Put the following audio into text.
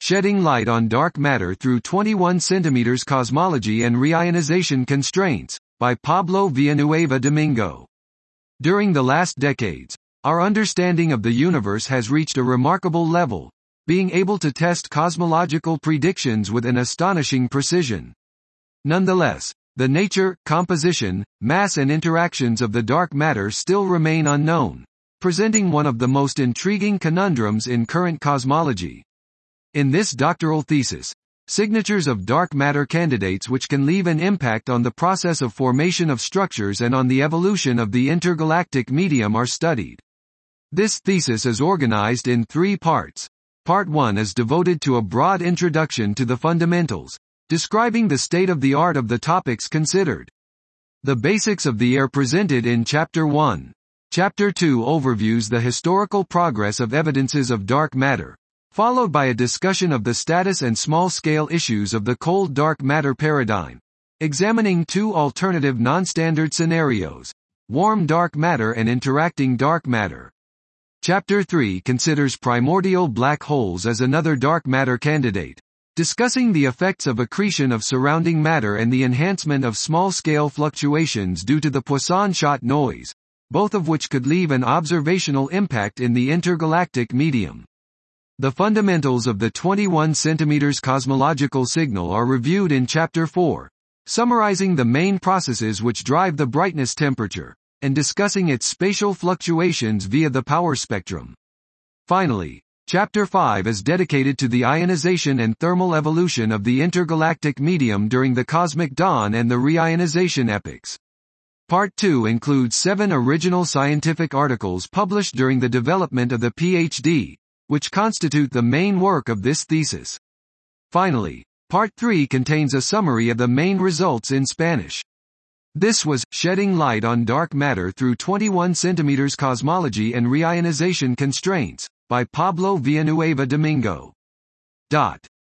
Shedding Light on Dark Matter Through 21 cm Cosmology and Reionization Constraints, by Pablo Villanueva Domingo. During the last decades, our understanding of the universe has reached a remarkable level, being able to test cosmological predictions with an astonishing precision. Nonetheless, the nature, composition, mass and interactions of the dark matter still remain unknown, presenting one of the most intriguing conundrums in current cosmology. In this doctoral thesis, signatures of dark matter candidates which can leave an impact on the process of formation of structures and on the evolution of the intergalactic medium are studied. This thesis is organized in 3 parts. Part 1 is devoted to a broad introduction to the fundamentals, describing the state-of-the-art of the topics considered. The basics of the are presented in Chapter 1. Chapter 2 overviews the historical progress of evidences of dark matter, followed by a discussion of the status and small-scale issues of the cold dark matter paradigm, examining 2 alternative non-standard scenarios: warm dark matter and interacting dark matter. Chapter 3 considers primordial black holes as another dark matter candidate, discussing the effects of accretion of surrounding matter and the enhancement of small-scale fluctuations due to the Poisson-Schott noise, both of which could leave an observational impact in the intergalactic medium. The fundamentals of the 21 cm cosmological signal are reviewed in Chapter 4, summarizing the main processes which drive the brightness temperature, and discussing its spatial fluctuations via the power spectrum. Finally, Chapter 5 is dedicated to the ionization and thermal evolution of the intergalactic medium during the cosmic dawn and the reionization epochs. Part 2 includes 7 original scientific articles published during the development of the PhD, which constitute the main work of this thesis. Finally, Part 3 contains a summary of the main results in Spanish. This was Shedding Light on Dark Matter Through 21 cm Cosmology and Reionization Constraints, by Pablo Villanueva Domingo.